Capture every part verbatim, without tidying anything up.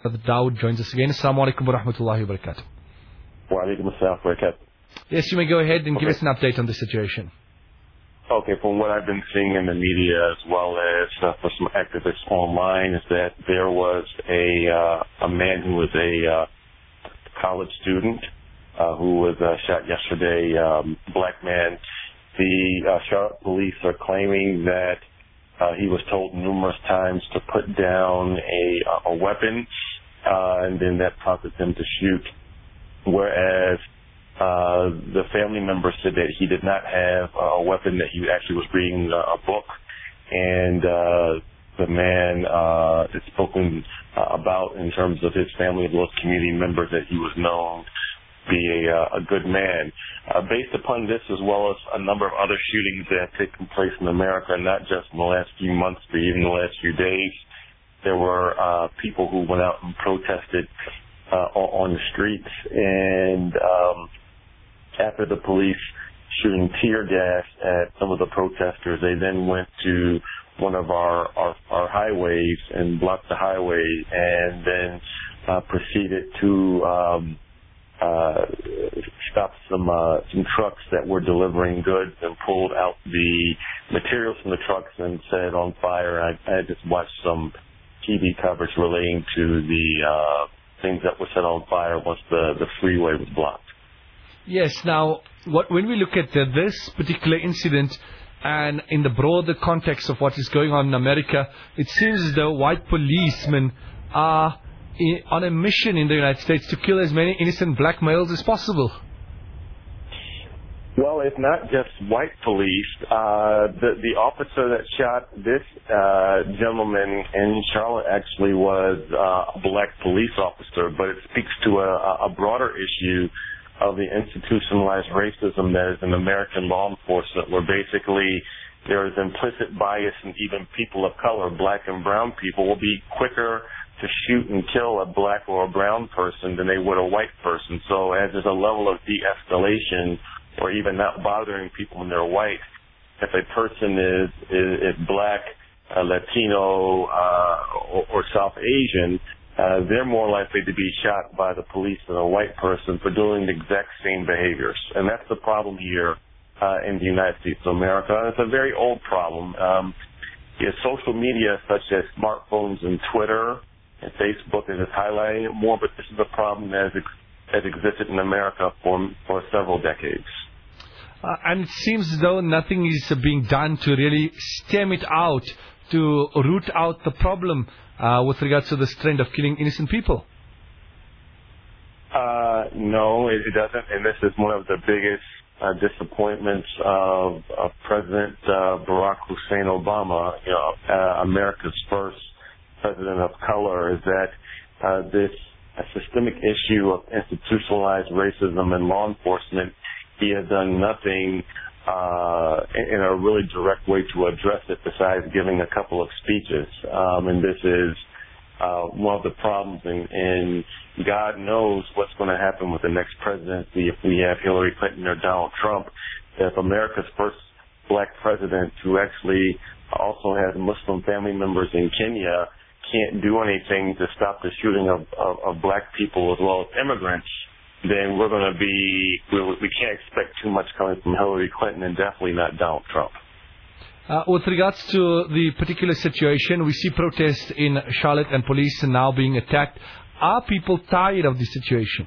Dawood joins us again. Assalamu alaikum wa rahmatullahi wa barakatuh. Wa alaikum assalam wa barakatuh. Yes, you may go ahead and okay. give us an update on the situation. Okay, from what I've been seeing in the media as well as uh, for some activists online is that there was a uh, a man who was a uh, college student uh, who was uh, shot yesterday, um, black man. The uh, Charlotte police are claiming that uh, he was told numerous times to put down a, a weapon, uh, and then that prompted him to shoot, whereas Uh, the family member said that he did not have a weapon, that he actually was reading a book, and uh, the man uh, is spoken uh, about in terms of his family as well as community members that he was known to be a, uh, a good man. Uh, based upon this as well as a number of other shootings that have taken place in America, not just in the last few months but even the last few days, there were uh, people who went out and protested uh, on the streets, and um, after the police shooting tear gas at some of the protesters, they then went to one of our, our, our highways and blocked the highway, and then uh, proceeded to um, uh, stop some uh, some trucks that were delivering goods and pulled out the materials from the trucks and set it on fire. I, I just watched some T V coverage relating to the uh, things that were set on fire once the, the freeway was blocked. Yes, now, what, when we look at uh, this particular incident and in the broader context of what is going on in America, it seems as though white policemen are in, on a mission in the United States to kill as many innocent black males as possible. Well, it's not just white police. Uh, the, the officer that shot this uh, gentleman in Charlotte actually was uh, a black police officer, but it speaks to a, a broader issue of the institutionalized racism that is in American law enforcement, where basically there is implicit bias in even people of color, black and brown people, will be quicker to shoot and kill a black or a brown person than they would a white person. So as there's a level of de-escalation or even not bothering people when they're white, if a person is, is, is black, uh, Latino, uh, or, or South Asian, Uh, they're more likely to be shot by the police than a white person for doing the exact same behaviors. And that's the problem here uh, in the United States of America. And it's a very old problem. Um, yeah, social media such as smartphones and Twitter and Facebook is highlighting it more, but this is a problem that has, ex- has existed in America for, for several decades. Uh, and it seems as though nothing is uh, being done to really stem it out, to root out the problem uh, with regards to this trend of killing innocent people. Uh, no, it, it doesn't. And this is one of the biggest uh, disappointments of, of President uh, Barack Hussein Obama, you know, uh, America's first president of color, is that uh, this a systemic issue of institutionalized racism in law enforcement, he has done nothing Uh, in a really direct way to address it besides giving a couple of speeches. Um, and this is uh, one of the problems, and, and God knows what's going to happen with the next presidency if we have Hillary Clinton or Donald Trump. If America's first black president, who actually also has Muslim family members in Kenya, can't do anything to stop the shooting of, of, of black people as well as immigrants, then we're going to be, we, we can't expect too much coming from Hillary Clinton, and definitely not Donald Trump. Uh, with regards to the particular situation, we see protests in Charlotte and police are now being attacked. Are people tired of the situation?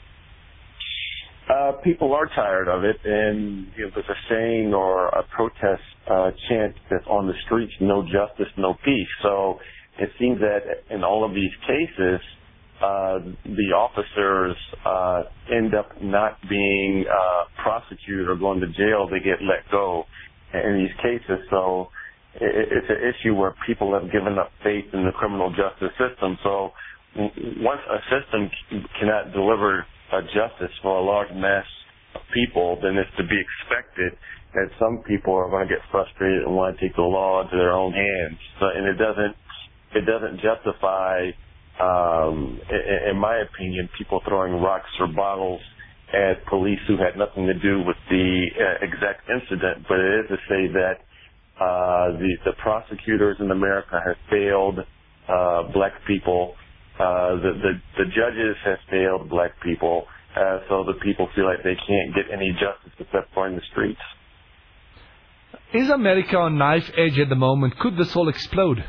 Uh, people are tired of it, and you know, there's a saying or a protest uh, chant that's on the streets, no justice, no peace. So it seems that in all of these cases, Uh, the officers uh, end up not being uh, prosecuted or going to jail. They get let go in these cases. So it, it's an issue where people have given up faith in the criminal justice system. So once a system cannot deliver uh, justice for a large mass of people, then it's to be expected that some people are going to get frustrated and want to take the law into their own hands. So, and it doesn't it doesn't justify, Um, in, in my opinion, people throwing rocks or bottles at police who had nothing to do with the uh, exact incident, but it is to say that uh, the, the prosecutors in America have failed uh, black people Uh, the, the, the judges have failed black people, uh, so the people feel like they can't get any justice except for in the streets. Is America on knife edge at the moment? Could this all explode?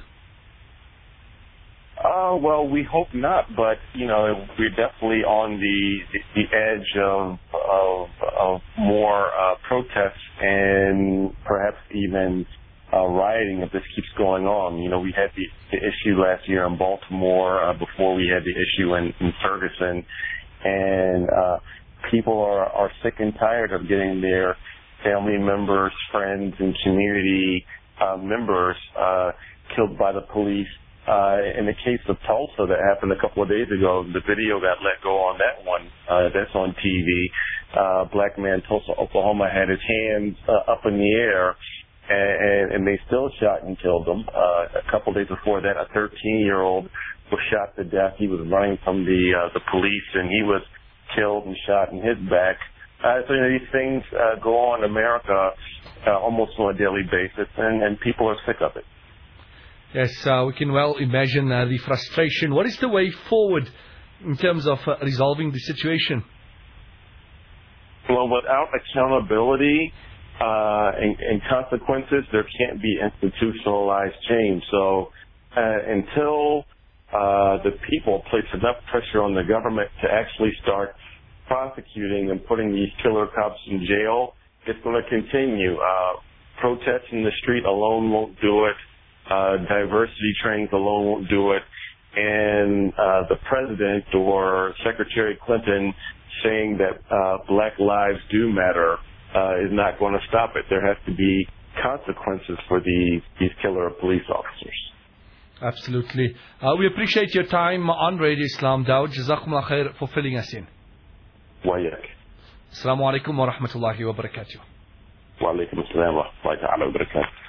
Uh, well, we hope not, but, you know, we're definitely on the the edge of of, of more uh, protests and perhaps even uh, rioting if this keeps going on. You know, we had the, the issue last year in Baltimore uh, before we had the issue in, in Ferguson, and uh, people are, are sick and tired of getting their family members, friends, and community uh, members uh, killed by the police. Uh, in the case of Tulsa that happened a couple of days ago, the video got let go on that one. Uh, that's on T V. Uh, black man, Tulsa, Oklahoma, had his hands uh, up in the air, and, and they still shot and killed him. Uh, a couple of days before that, a thirteen-year-old was shot to death. He was running from the uh, the police, and he was killed and shot in his back. Uh, so you know, these things uh, go on in America uh, almost on a daily basis, and, and people are sick of it. Yes, uh, we can well imagine uh, the frustration. What is the way forward in terms of uh, resolving the situation? Well, without accountability uh, and, and consequences, there can't be institutionalized change. So uh, until uh, the people place enough pressure on the government to actually start prosecuting and putting these killer cops in jail, it's going to continue. Uh, protests in the street alone won't do it. Uh, diversity trainings alone won't do it. And uh, the president or Secretary Clinton saying that uh, black lives do matter uh, is not going to stop it. There has to be consequences for these, these killer police officers. Absolutely. Uh, we appreciate your time on Radio Islam, Dawood. Jazakumullah khair for filling us in. Wayak. Assalamu alaikum wa rahmatullahi wa barakatuh. Wa alaikum assalam wa rahmatullahi wa barakatuh.